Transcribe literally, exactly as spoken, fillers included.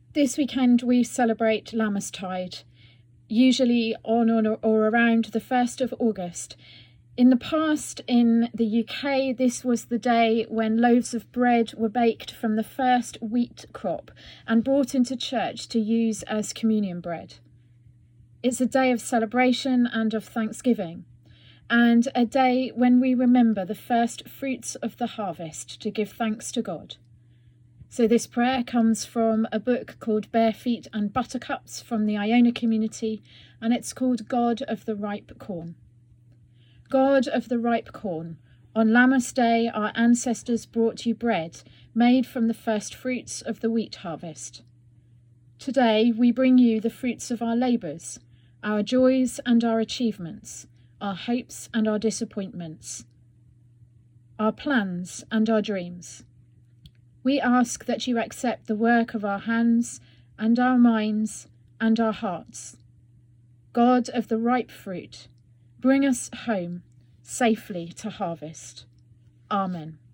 This weekend we celebrate Lammastide, usually on or, or around the first of August. In the past, in the U K, this was the day when loaves of bread were baked from the first wheat crop and brought into church to use as communion bread. It's a day of celebration and of thanksgiving, and a day when we remember the first fruits of the harvest to give thanks to God. So this prayer comes from a book called Bare Feet and Buttercups from the Iona community, and it's called God of the Ripe Corn. God of the ripe corn, on Lammas Day our ancestors brought you bread made from the first fruits of the wheat harvest. Today we bring you the fruits of our labours, our joys and our achievements, our hopes and our disappointments, our plans and our dreams. We ask that you accept the work of our hands and our minds and our hearts. God of the ripe fruit, bring us home safely to harvest. Amen.